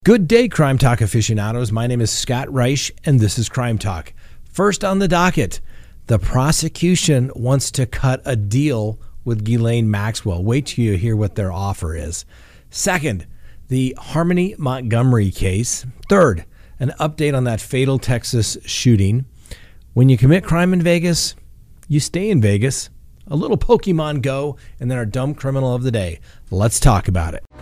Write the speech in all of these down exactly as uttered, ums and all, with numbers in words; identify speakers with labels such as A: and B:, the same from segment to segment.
A: Good day, Crime Talk aficionados. My name is Scott Reich, and this is Crime Talk. First on the docket, the prosecution wants to cut a deal with Ghislaine Maxwell. Wait till you hear what their offer is. Second, the Harmony Montgomery case. Third, an update on that fatal Texas shooting. When you commit crime in Vegas, you stay in Vegas. A little Pokemon Go, and then our dumb criminal of the day. Let's talk about it.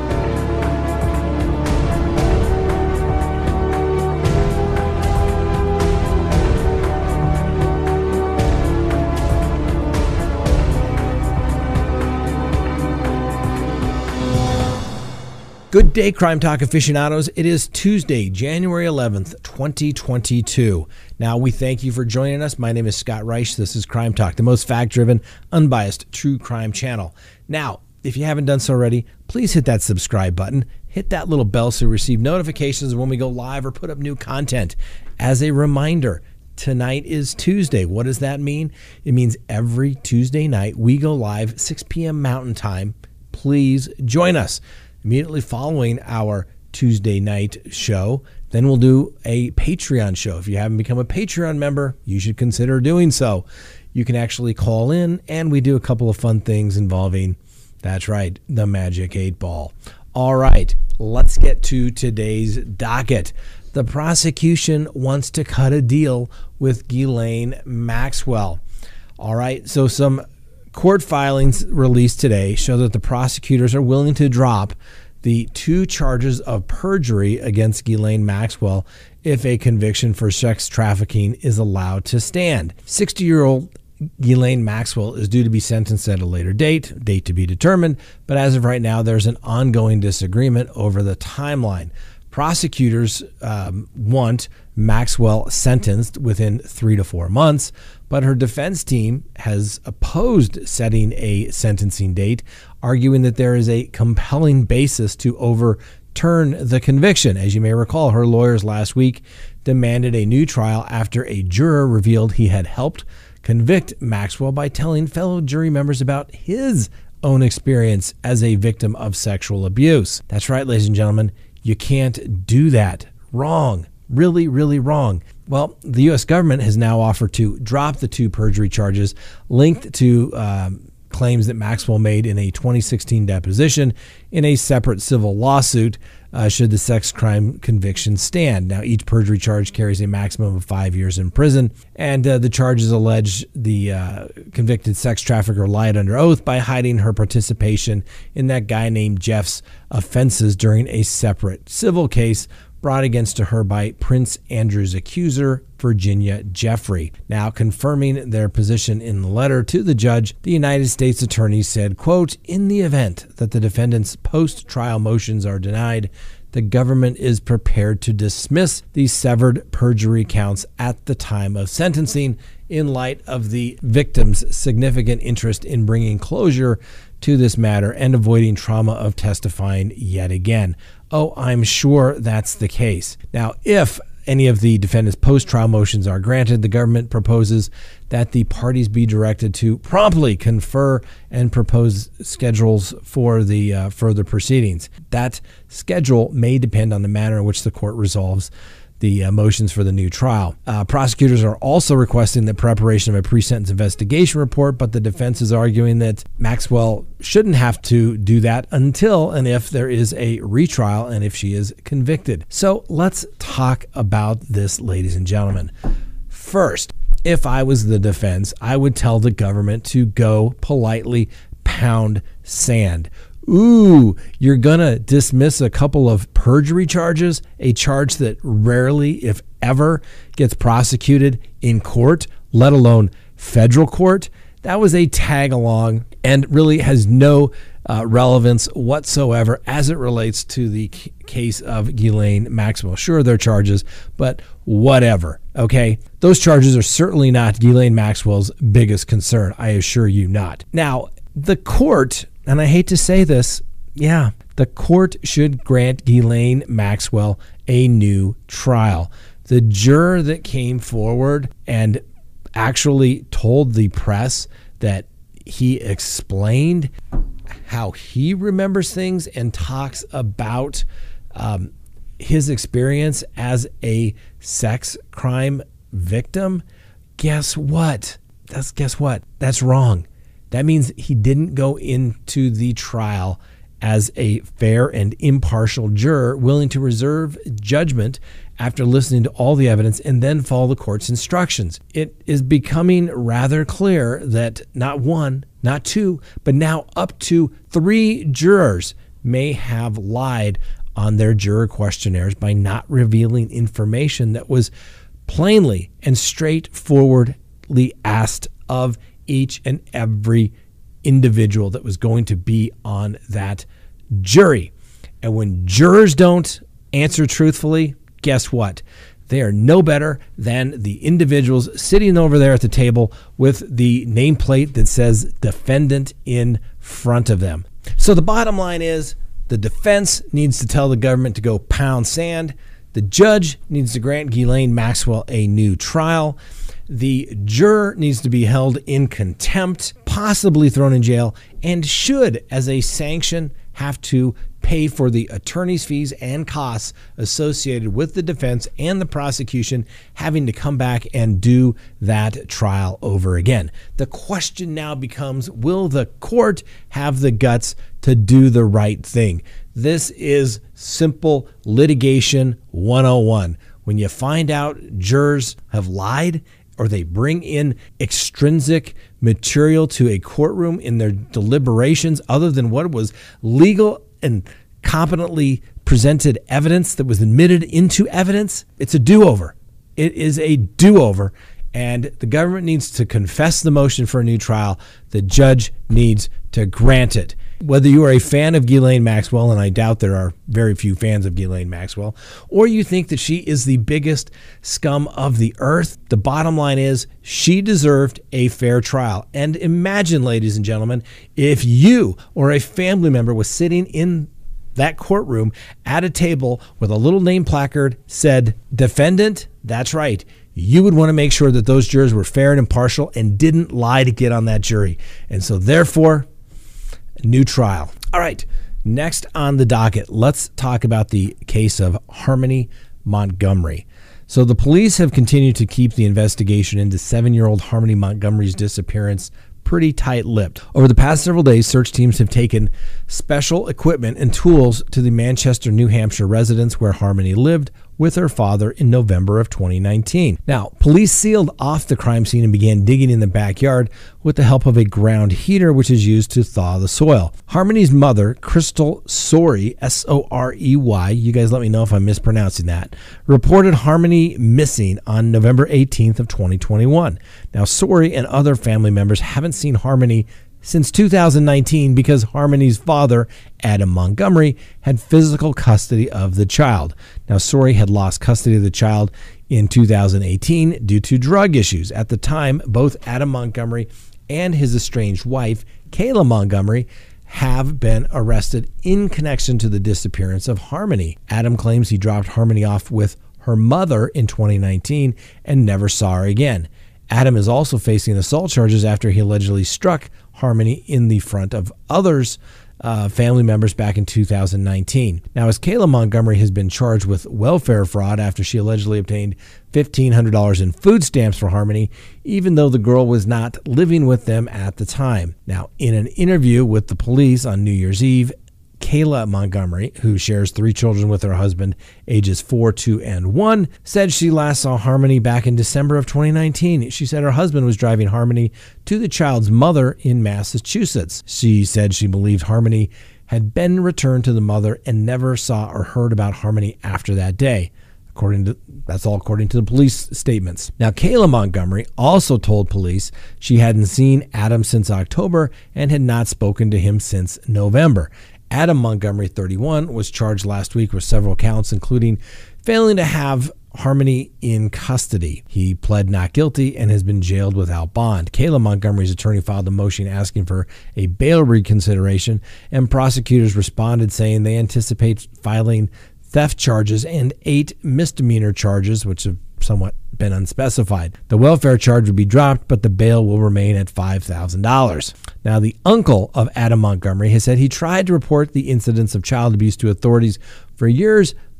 A: Good day, Crime Talk aficionados. It is Tuesday, January eleventh, twenty twenty-two. Now, we thank you for joining us. My name is Scott Reich. This is Crime Talk, the most fact-driven, unbiased, true crime channel. Now, if you haven't done so already, please hit that subscribe button. Hit that little bell so you receive notifications when we go live or put up new content. As a reminder, tonight is Tuesday. What does that mean? It means every Tuesday night we go live, six p.m. Mountain Time. Please join us. Immediately following our Tuesday night show, then we'll do a Patreon show. If you haven't become a Patreon member, you should consider doing so. You can actually call in, and we do a couple of fun things involving, that's right, the Magic eight Ball. All right, let's get to today's docket. The prosecution wants to cut a deal with Ghislaine Maxwell. All right, so some court filings released today show that the prosecutors are willing to drop the two charges of perjury against Ghislaine Maxwell if a conviction for sex trafficking is allowed to stand. sixty-year-old Ghislaine Maxwell is due to be sentenced at a later date, date to be determined, but as of right now, there's an ongoing disagreement over the timeline. Prosecutors um, want Maxwell sentenced within three to four months, but her defense team has opposed setting a sentencing date, arguing that there is a compelling basis to overturn the conviction. As you may recall, her lawyers last week demanded a new trial after a juror revealed he had helped convict Maxwell by telling fellow jury members about his own experience as a victim of sexual abuse. That's right, ladies and gentlemen. You can't do that. Wrong. Really, really wrong. Well, the U S government has now offered to drop the two perjury charges linked to um, claims that Maxwell made in a twenty sixteen deposition in a separate civil lawsuit uh, should the sex crime conviction stand. Now, each perjury charge carries a maximum of five years in prison, and uh, the charges allege the uh, convicted sex trafficker lied under oath by hiding her participation in that guy named Jeff's offenses during a separate civil case brought against her by Prince Andrew's accuser, Virginia Jeffrey. Now, confirming their position in the letter to the judge, the United States attorney said, quote, "In the event that the defendant's post-trial motions are denied, the government is prepared to dismiss the severed perjury counts at the time of sentencing in light of the victim's significant interest in bringing closure to this matter and avoiding trauma of testifying yet again." Oh, I'm sure that's the case. Now, if any of the defendant's post-trial motions are granted, the government proposes that the parties be directed to promptly confer and propose schedules for the uh, further proceedings. That schedule may depend on the manner in which the court resolves the uh, motions for the new trial. Uh, prosecutors are also requesting the preparation of a pre-sentence investigation report, but the defense is arguing that Maxwell shouldn't have to do that until and if there is a retrial and if she is convicted. So let's talk about this, ladies and gentlemen. First, if I was the defense, I would tell the government to go politely pound sand. Ooh, you're going to dismiss a couple of perjury charges, a charge that rarely, if ever, gets prosecuted in court, let alone federal court. That was a tag along and really has no uh, relevance whatsoever as it relates to the c- case of Ghislaine Maxwell. Sure, they're charges, but whatever, okay? Those charges are certainly not Ghislaine Maxwell's biggest concern, I assure you not. Now, the court, and I hate to say this, yeah, the court should grant Ghislaine Maxwell a new trial. The juror that came forward and actually told the press that he explained how he remembers things and talks about um, his experience as a sex crime victim, guess what? That's guess what? That's wrong. That means he didn't go into the trial as a fair and impartial juror willing to reserve judgment after listening to all the evidence and then follow the court's instructions. It is becoming rather clear that not one, not two, but now up to three jurors may have lied on their juror questionnaires by not revealing information that was plainly and straightforwardly asked of each and every individual that was going to be on that jury. And when jurors don't answer truthfully, guess what? They are no better than the individuals sitting over there at the table with the nameplate that says defendant in front of them. So the bottom line is the defense needs to tell the government to go pound sand. The judge needs to grant Ghislaine Maxwell a new trial. The juror needs to be held in contempt, possibly thrown in jail, and should, as a sanction, have to pay for the attorney's fees and costs associated with the defense and the prosecution having to come back and do that trial over again. The question now becomes, will the court have the guts to do the right thing? This is simple litigation one oh one. When you find out jurors have lied, or they bring in extrinsic material to a courtroom in their deliberations other than what was legal and competently presented evidence that was admitted into evidence, it's a do-over. It is a do-over, and the government needs to confess the motion for a new trial. The judge needs to grant it. Whether you are a fan of Ghislaine Maxwell, and I doubt there are very few fans of Ghislaine Maxwell, or you think that she is the biggest scum of the earth, the bottom line is she deserved a fair trial. And imagine, ladies and gentlemen, if you or a family member was sitting in that courtroom at a table with a little name placard said, defendant, that's right. You would want to make sure that those jurors were fair and impartial and didn't lie to get on that jury. And so therefore, new trial. All right, next on the docket, let's talk about the case of Harmony Montgomery. So the police have continued to keep the investigation into seven-year-old Harmony Montgomery's disappearance pretty tight-lipped. Over the past several days, search teams have taken special equipment and tools to the Manchester, New Hampshire residence where Harmony lived with her father in November of twenty nineteen. Now, police sealed off the crime scene and began digging in the backyard with the help of a ground heater, which is used to thaw the soil. Harmony's mother, Crystal Sorey, S O R E Y, you guys let me know if I'm mispronouncing that, reported Harmony missing on November eighteenth of twenty twenty-one. Now, Sorey and other family members haven't seen Harmony since two thousand nineteen because Harmony's father, Adam Montgomery, had physical custody of the child. Now, Sorey had lost custody of the child in two thousand eighteen due to drug issues. At the time, both Adam Montgomery and his estranged wife, Kayla Montgomery, have been arrested in connection to the disappearance of Harmony. Adam claims he dropped Harmony off with her mother in twenty nineteen and never saw her again. Adam is also facing assault charges after he allegedly struck Harmony in the front of others, uh, family members back in two thousand nineteen. Now, as Kayla Montgomery has been charged with welfare fraud after she allegedly obtained fifteen hundred dollars in food stamps for Harmony, even though the girl was not living with them at the time. Now, in an interview with the police on New Year's Eve, Kayla Montgomery, who shares three children with her husband, ages four, two, and one, said she last saw Harmony back in December of twenty nineteen. She said her husband was driving Harmony to the child's mother in Massachusetts. She said she believed Harmony had been returned to the mother and never saw or heard about Harmony after that day. According to that's all according to the police statements. Now, Kayla Montgomery also told police she hadn't seen Adam since October and had not spoken to him since November. Adam Montgomery, thirty-one, was charged last week with several counts, including failing to have Harmony in custody. He pled not guilty and has been jailed without bond. Kayla Montgomery's attorney filed a motion asking for a bail reconsideration, and prosecutors responded saying they anticipate filing theft charges and eight misdemeanor charges, which have somewhat been unspecified. The welfare charge would be dropped, but the bail will remain at five thousand dollars. Now, the uncle of Adam Montgomery has said he tried to report the incidents of child abuse to authorities for years,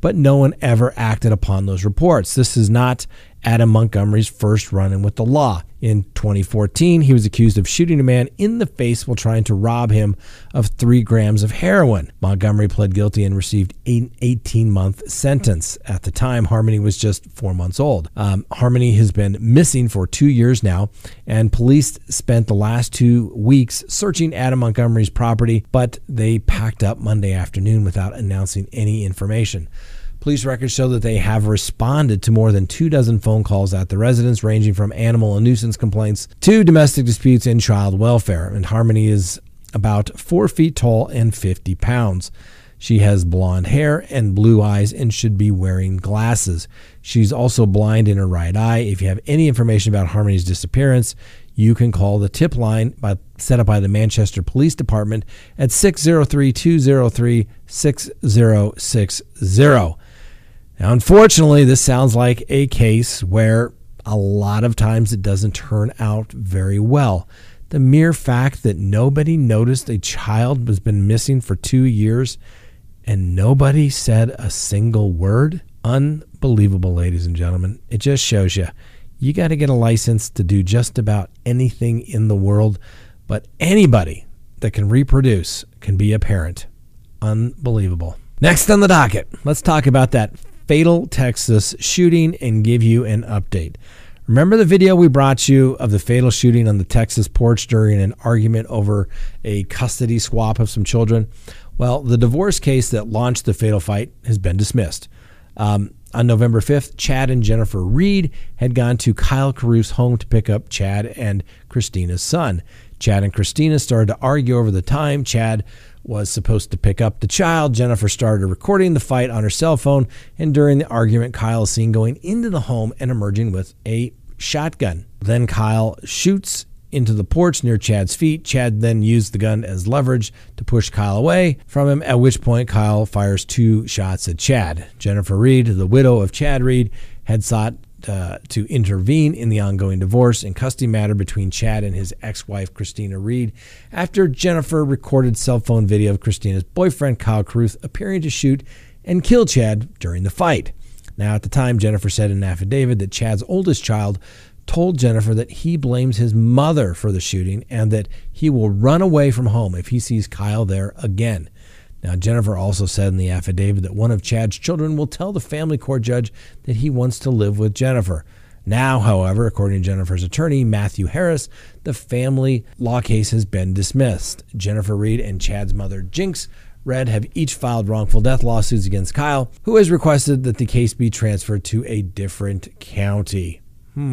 A: but no one ever acted upon those reports. This is not Adam Montgomery's first run-in with the law. In twenty fourteen, he was accused of shooting a man in the face while trying to rob him of three grams of heroin. Montgomery pled guilty and received an eighteen-month sentence. At the time, Harmony was just four months old. Um, Harmony has been missing for two years now, and police spent the last two weeks searching Adam Montgomery's property, but they packed up Monday afternoon without announcing any information. Police records show that they have responded to more than two dozen phone calls at the residence, ranging from animal and nuisance complaints to domestic disputes and child welfare. And Harmony is about four feet tall and fifty pounds. She has blonde hair and blue eyes and should be wearing glasses. She's also blind in her right eye. If you have any information about Harmony's disappearance, you can call the tip line by, set up by the Manchester Police Department at six oh three, two oh three, six oh six oh. Now, unfortunately, this sounds like a case where a lot of times it doesn't turn out very well. The mere fact that nobody noticed a child has been missing for two years and nobody said a single word, unbelievable, ladies and gentlemen. It just shows you, you got to get a license to do just about anything in the world, but anybody that can reproduce can be a parent. Unbelievable. Next on the docket, let's talk about that fatal Texas shooting and give you an update. Remember the video we brought you of the fatal shooting on the Texas porch during an argument over a custody swap of some children? Well, the divorce case that launched the fatal fight has been dismissed. Um, on November fifth, Chad and Jennifer Reed had gone to Kyle Carruth's home to pick up Chad and Christina's son. Chad and Christina started to argue over the time Chad was supposed to pick up the child. Jennifer started recording the fight on her cell phone, and during the argument, Kyle is seen going into the home and emerging with a shotgun. Then Kyle shoots into the porch near Chad's feet. Chad then used the gun as leverage to push Kyle away from him, at which point Kyle fires two shots at Chad. Jennifer Reed, the widow of Chad Reed, had sought Uh, to intervene in the ongoing divorce and custody matter between Chad and his ex-wife, Christina Reed, after Jennifer recorded cell phone video of Christina's boyfriend, Kyle Carruth, appearing to shoot and kill Chad during the fight. Now, at the time, Jennifer said in an affidavit that Chad's oldest child told Jennifer that he blames his mother for the shooting and that he will run away from home if he sees Kyle there again. Now, Jennifer also said in the affidavit that one of Chad's children will tell the family court judge that he wants to live with Jennifer. Now, however, according to Jennifer's attorney, Matthew Harris, the family law case has been dismissed. Jennifer Reed and Chad's mother, Jinx Red, have each filed wrongful death lawsuits against Kyle, who has requested that the case be transferred to a different county.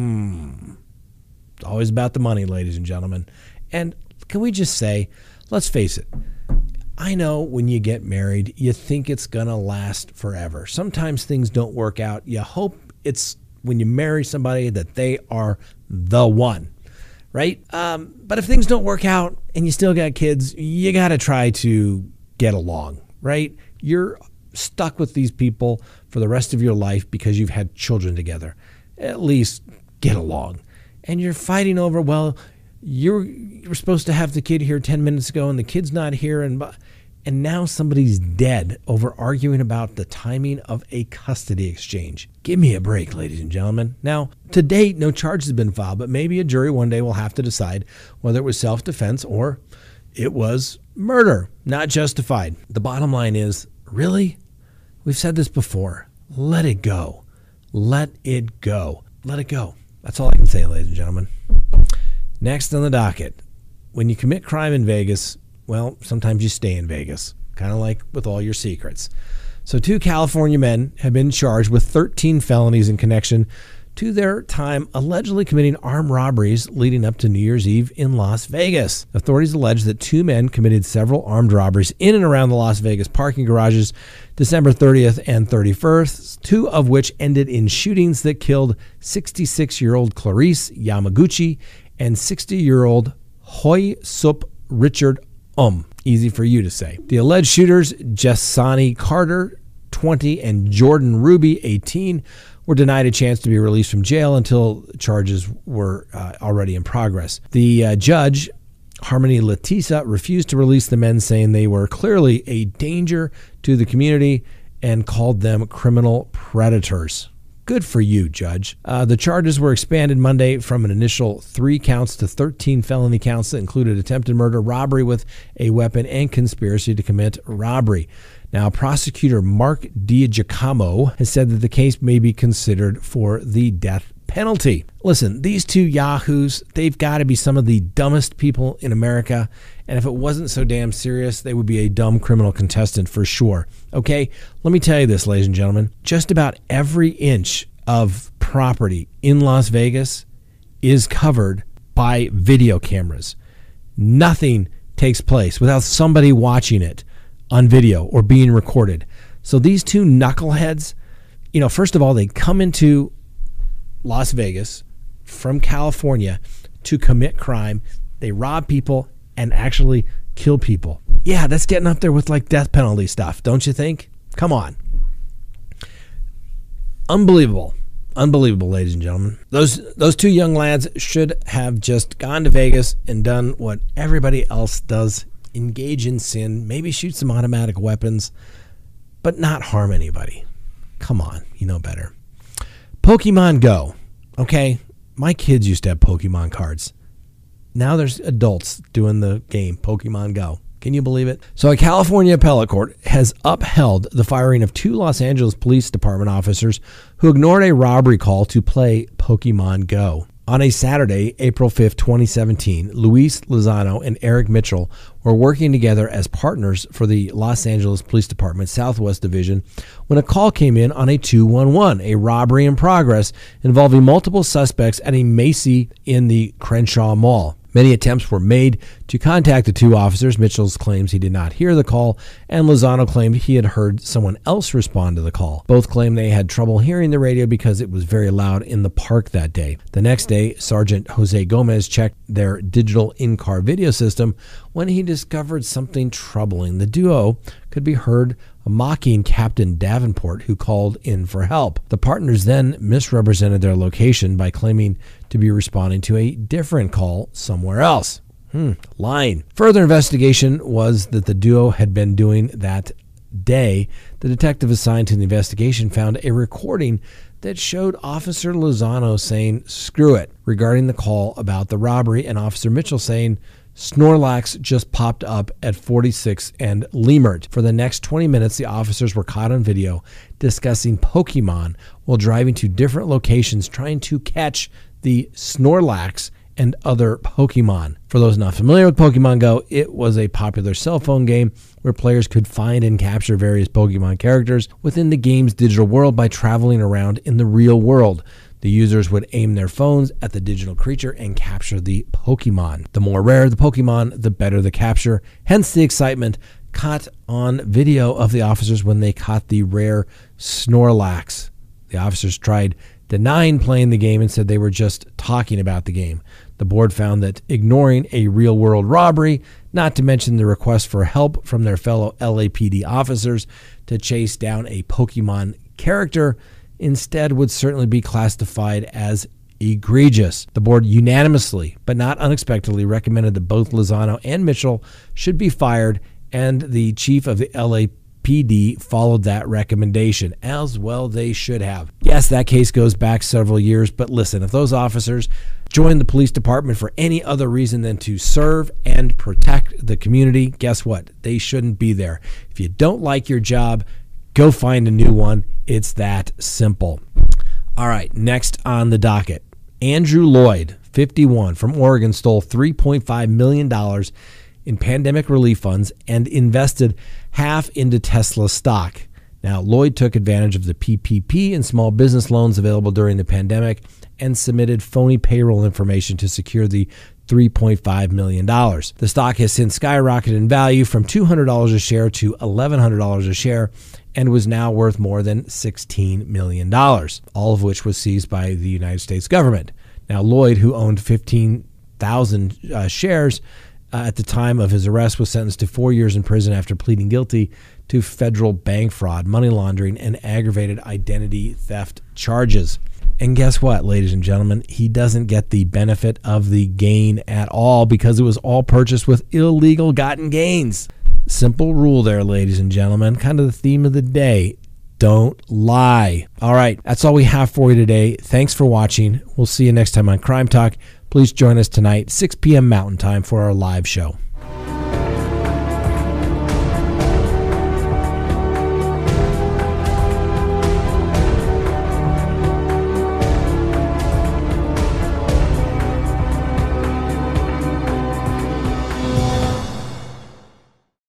A: Hmm. It's always about the money, ladies and gentlemen. And can we just say, let's face it, I know when you get married, you think it's going to last forever. Sometimes things don't work out. You hope it's when you marry somebody that they are the one, right? Um, but if things don't work out and you still got kids, you got to try to get along, right? You're stuck with these people for the rest of your life because you've had children together. At least get along. And you're fighting over, well, you're, you're supposed to have the kid here ten minutes ago and the kid's not here, and and now somebody's dead over arguing about the timing of a custody exchange. Give me a break, ladies and gentlemen. Now, to date, no charges have been filed, but maybe a jury one day will have to decide whether it was self-defense or it was murder, not justified. The bottom line is, really? We've said this before. Let it go. Let it go. Let it go. That's all I can say, ladies and gentlemen. Next on the docket, when you commit crime in Vegas, well, sometimes you stay in Vegas, kind of like with all your secrets. So two California men have been charged with thirteen felonies in connection to their time allegedly committing armed robberies leading up to New Year's Eve in Las Vegas. Authorities allege that two men committed several armed robberies in and around the Las Vegas parking garages December thirtieth and thirty-first, two of which ended in shootings that killed sixty-six-year-old Clarice Yamaguchi and sixty-year-old Hoi Sup Richard Um. Easy for you to say. The alleged shooters, Jessani Carter, twenty, and Jordan Ruby, eighteen, were denied a chance to be released from jail until charges were uh, already in progress. The uh, judge, Harmony Letisa, refused to release the men, saying they were clearly a danger to the community and called them criminal predators. Good for you, Judge. Uh, the charges were expanded Monday from an initial three counts to thirteen felony counts that included attempted murder, robbery with a weapon, and conspiracy to commit robbery. Now, prosecutor Mark DiGiacomo has said that the case may be considered for the death penalty. Listen, these two yahoos, they've got to be some of the dumbest people in America. And if it wasn't so damn serious, they would be a dumb criminal contestant for sure. Okay, let me tell you this, ladies and gentlemen. Just about every inch of property in Las Vegas is covered by video cameras. Nothing takes place without somebody watching it on video or being recorded. So these two knuckleheads, you know, first of all, they come into Las Vegas from California to commit crime. They rob people and actually kill people. Yeah, that's getting up there with like death penalty stuff, don't you think? Come on. Unbelievable. Unbelievable, ladies and gentlemen. Those those two young lads should have just gone to Vegas and done what everybody else does. Engage in sin, maybe shoot some automatic weapons, but not harm anybody. Come on, you know better. Pokemon Go. Okay, my kids used to have Pokemon cards. Now there's adults doing the game Pokemon Go. Can you believe it? So a California appellate court has upheld the firing of two Los Angeles Police Department officers who ignored a robbery call to play Pokemon Go. On a Saturday, April fifth, twenty seventeen, Luis Lozano and Eric Mitchell were working together as partners for the Los Angeles Police Department Southwest Division when a call came in on a two one one, a robbery in progress involving multiple suspects at a Macy in the Crenshaw Mall. Many attempts were made to contact the two officers. Mitchell claims he did not hear the call, and Lozano claimed he had heard someone else respond to the call. Both claimed they had trouble hearing the radio because it was very loud in the park that day. The next day, Sergeant Jose Gomez checked their digital in-car video system when he discovered something troubling. The duo could be heard mocking Captain Davenport, who called in for help. The partners then misrepresented their location by claiming to be responding to a different call somewhere else. Hmm, lying. Further investigation was that the duo had been doing that day. The detective assigned to the investigation found a recording that showed Officer Lozano saying, "Screw it," regarding the call about the robbery, and Officer Mitchell saying, "Snorlax just popped up at forty-six and Lemert." For the next twenty minutes, the officers were caught on video discussing Pokemon while driving to different locations trying to catch the Snorlax and other Pokemon. For those not familiar with Pokemon Go, it was a popular cell phone game where players could find and capture various Pokemon characters within the game's digital world by traveling around in the real world. The users would aim their phones at the digital creature and capture the Pokemon. The more rare the Pokemon, the better the capture. Hence the excitement caught on video of the officers when they caught the rare Snorlax. The officers tried denying playing the game and said they were just talking about the game. The board found that ignoring a real-world robbery, not to mention the request for help from their fellow L A P D officers to chase down a Pokemon character, instead would certainly be classified as egregious. The board unanimously, but not unexpectedly, recommended that both Lozano and Mitchell should be fired, and the chief of the L A P D followed that recommendation, as well they should have. Yes, that case goes back several years, but listen, if those officers joined the police department for any other reason than to serve and protect the community, guess what? They shouldn't be there. If you don't like your job, go find a new one. It's that simple. All right, next on the docket, Andrew Lloyd, fifty-one, from Oregon, stole three point five million dollars in pandemic relief funds and invested half into Tesla stock. Now, Lloyd took advantage of the P P P and small business loans available during the pandemic and submitted phony payroll information to secure the three point five million dollars. The stock has since skyrocketed in value from two hundred dollars a share to eleven hundred dollars a share and was now worth more than sixteen million dollars, all of which was seized by the United States government. Now, Lloyd, who owned fifteen thousand uh, shares uh, at the time of his arrest, was sentenced to four years in prison after pleading guilty to federal bank fraud, money laundering, and aggravated identity theft charges. And guess what, ladies and gentlemen? He doesn't get the benefit of the gain at all because it was all purchased with illegal gotten gains. Simple rule there, ladies and gentlemen. Kind of the theme of the day. don't lie. All right, that's all we have for you today. Thanks for watching. We'll see you next time on Crime Talk. Please join us tonight, six p.m. Mountain Time, for our live show.